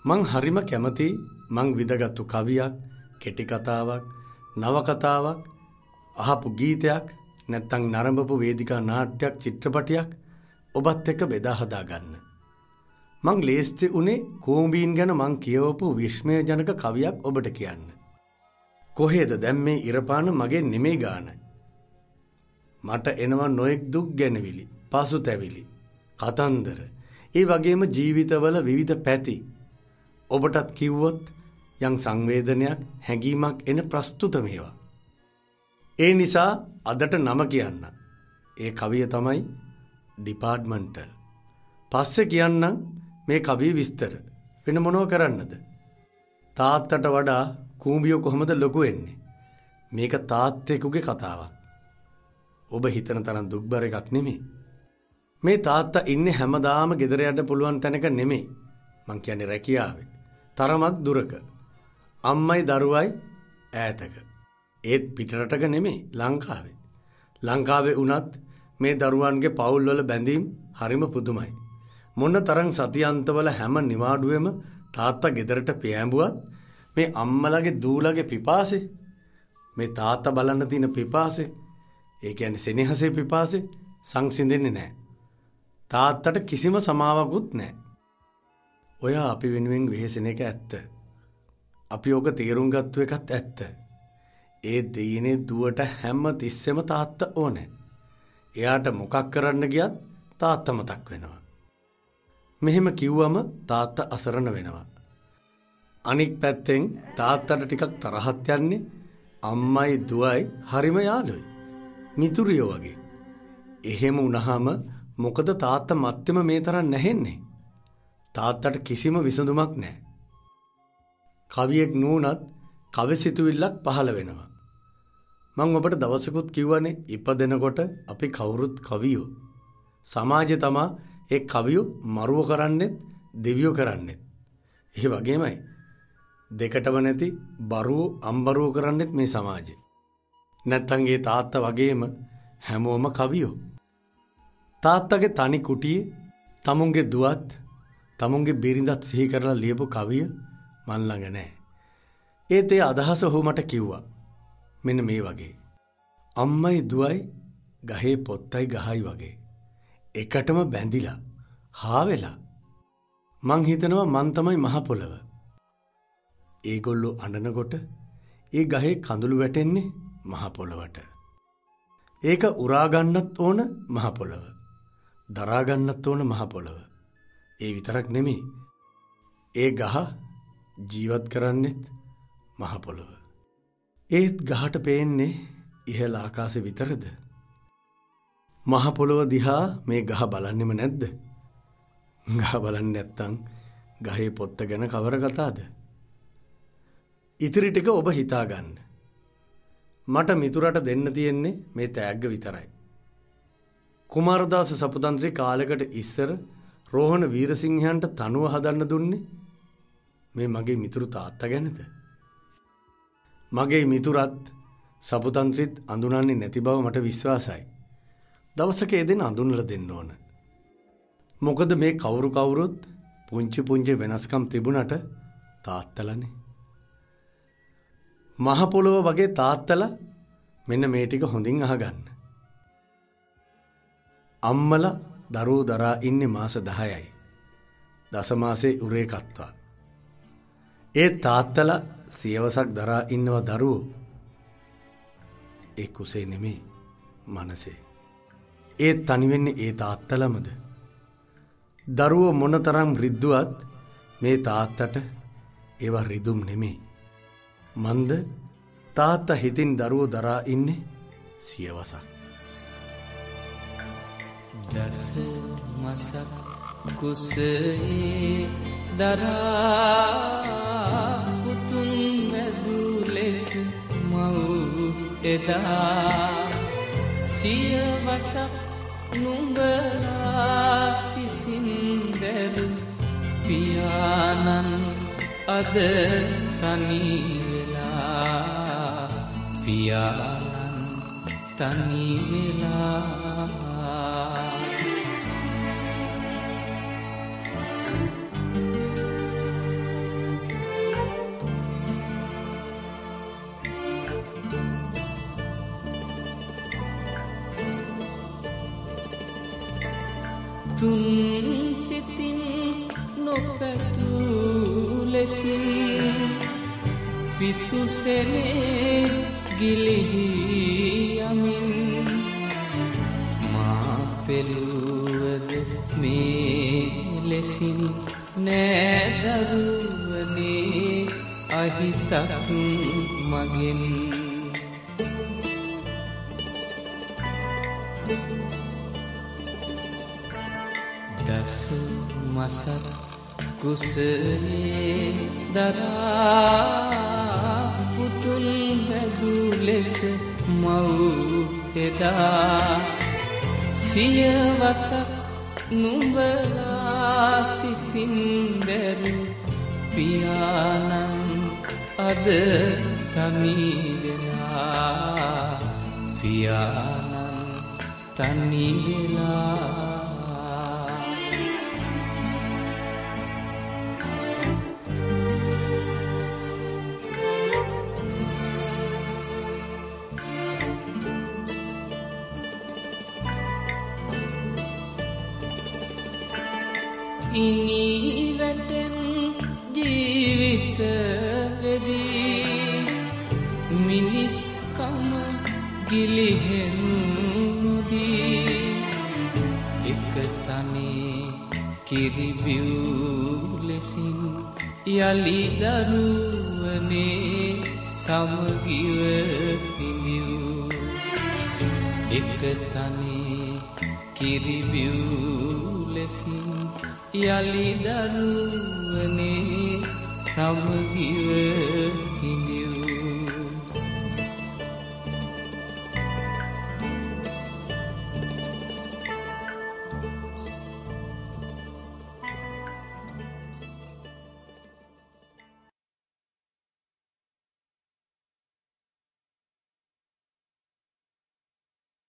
මං හරිම කැමති මං විදගත්තු කවියක්, කෙටි කතාවක්, නවකතාවක්, අහපු ගීතයක්, නැත්තම් නරඹපු වේදිකා නාට්‍යයක්, චිත්‍රපටයක් ඔබත් එක්ක බෙදා හදා ගන්න. මං ලේස්ති උනේ කූඹීන් ගැන මං කියවපු විස්මයජනක කවියක් ඔබට කියන්න. කොහෙද දැන් මේ ඉරපාන මගේ නෙමෙයි ගාන. මට එනවා නොඑක් දුක් ගැනවිලි, පසුතැවිලි, කතන්දර, ඒ වගේම ජීවිතවල විවිධ පැති. ඔබටත් කිව්වොත් යම් සංවේදනයක්, හැඟීමක් එන ප්‍රස්තුත මේවා. ඒ නිසා අදට නම කියන්න. ඒ කවිය තමයි ඩිපාර්ට්මන්ටල්. පස්සේ කියන්නම් මේ කවිය විස්තර. වෙන මොනව කරන්නද? තාත්තට වඩා කූඹියෝ කොහොමද ලොකු වෙන්නේ? මේක තාත්තෙකුගේ කතාවක්. ඔබ හිතන තරම් දුක්බර එකක් නෙමෙයි. මේ තාත්තා ඉන්නේ හැමදාම ගෙදර යන්න පුළුවන් තැනක නෙමෙයි. මං කියන්නේ රැකියාවේ. තරමක් දුරක. අම්මයි දරුවයි ඈතක. ඒත් පිටරටක නෙමෙයි, ලංකාවේ. ලංකාවේ වුණත් මේ දරුවන්ගේ පවුල්වල බැඳීම් හරිම පුදුමයි. මොන තරම් සතියන්තවල හැම නිවාඩුවෙම තාත්තා ගෙදරට පෑඹුවත් මේ අම්මලගේ දූලගේ පිපාසෙ, මේ තාත්තා බලන්න තියෙන පිපාසෙ, ඒ කියන්නේ සෙනෙහසේ පිපාසෙ සංසිඳෙන්නේ නැහැ. තාත්තට කිසිම සමාවකුත් නැහැ. ඔය අපි වෙනුවෙන් වෙහෙසෙන එක ඇත්ත. අපි ඕක තේරුම් ගත්තු එකත් ඇත්ත. ඒ දෙයිනේ දුවට හැම තිස්සෙම තාත්තා ඕනේ. එයාට මොකක් කරන්න ගියත් තාත්තා මතක් වෙනවා. මෙහෙම කිව්වම තාත්තා අසරණ වෙනවා. අනික් පැත්තෙන් තාත්තට ටිකක් තරහක් යන්නේ අම්මයි දුවයි හරිම යාළුවයි. මිතුරියෝ වගේ. එහෙම වුණාම මොකද තාත්තා මත්තෙම මේ තරම් නැහෙන්නේ? තාත්තට කිසිම විසඳුමක් නැහැ. කවියෙක් නුනත් කවිසිතුවිල්ලක් පහළ වෙනවා. මම ඔබට දවසකුත් කිව්වනේ ඉපදෙනකොට අපි කවුරුත් කවියෝ. සමාජය තමා ඒ කවියෝ මරුව කරන්නෙත් දෙවියෝ කරන්නෙත්. ඒ වගේමයි දෙකටම නැති බරුව අම්බරුව කරන්නෙත් මේ සමාජය. නැත්තම් ඒ තාත්තා වගේම හැමෝම කවියෝ. තාත්තගේ තනි කුටියේ තමුන්ගේ දුවත් තමුන්ගේ බිරිඳත් සිහි කරලා ලියපු කවිය මන් ළඟ නැහැ. ඒත් ඒ අදහස ඔහු මට කිව්වා. මෙන්න මේ වගේ. අම්මයි දුවයි ගහේ පොත්තයි ගහයි වගේ. එකටම බැඳිලා හා වෙලා. මං හිතනවා මං තමයි මහ පොළව. ඒගොල්ලෝ අඬනකොට ඒ ගහේ කඳුළු වැටෙන්නේ මහ පොළවට. ඒක උරා ගන්නත් ඕන මහ පොළව. දරා ගන්නත් ඕන මහ පොළව. ඒ විතරක් නෙමෙයි. ඒ ගහ ජීවත් කරන්නෙත් මහ පොළව. ඒත් ගහට පේන්නේ ඉහළ ආකාශෙ විතරද? මහ පොළව දිහා මේ ගහ බලන්නෙම නැද්ද? ගහ බලන්නේ නැත්තම් ගහේ පොත්ත ගැන කවර කතාද? ඉතිරි ටික ඔබ හිතා ගන්න. මට මිතුරට දෙන්න තියෙන්නේ මේ තෑග්ග විතරයි. කුමාරදාස සපුතන්ත්‍රි කාලයකට ඉස්සර රෝහණ වීරසිංහයන්ට තනුව හදන්න දුන්නේ මේ මගේ මිතුරු තාත්තා ගැනද? මගේ මිතුරත් සපුතන්ත්‍රිත් අඳුනන්නේ නැති බව මට විශ්වාසයි. දවසක ඒ දෙන්න අඳුනලා දෙන්න ඕන. මොකද මේ කවුරුත් පුංචි පුංචි වෙනස්කම් තිබුණට තාත්තලානේ. මහ පොළොව වගේ තාත්තලා මෙන්න මේ ටික හොඳින් අහගන්න. අම්මලා දරුවෝ දරා ඉන්නේ මාස 10යි. දස මාසේ උරේ කත්වා. ඒ තාත්තලා සියවසක් දරා ඉන්නවා දරුවෝ. ඒ කුසේ නෙමෙයි මනසේ. ඒ තනි වෙන්නේ ඒ තාත්තලමද? දරුවෝ මොනතරම් රිද්දුවත් මේ තාත්තට ඒවා රිදුම් නෙමෙයි. මන්ද තාත්තා හිතින් දරුවෝ දරා ඉන්නේ සියවසක්. දස මසක් කුසේ දරා පුතුන් මැදු ලෙස මව් එදා සියවසක් නුඹලා සිතින් දැරු පියාණන් අද තනි වෙලා පියාණන් තනි වෙලා තුන් සිතින් නොපැතු ලෙසින් පිතුසෙනේ ගිලිහි යමින් මා පෙළුවද මේ ලෙසින් නෑදරුවනේ අහිතක් මගෙන් දස මසක් කුසයේ දරා පුතුන් වැදු ලෙස මව් එදා සියවසක් නුඹලා සිතින් දැරු පියාණන් අද තනි වෙලා පියාණන් තනි වෙලා ඉනි වැටෙන් ජීවිත වෙදී මිනිස්කම ගිලිහෙනු නොදී එක තනේ කිරිබිව් ලෙසින් යලි දරුවනේ සමගිව පිඳිව් එක තනේ කිරිබිව් ලෙසින් යලි දරුවනේ සමගිව හිඳිව්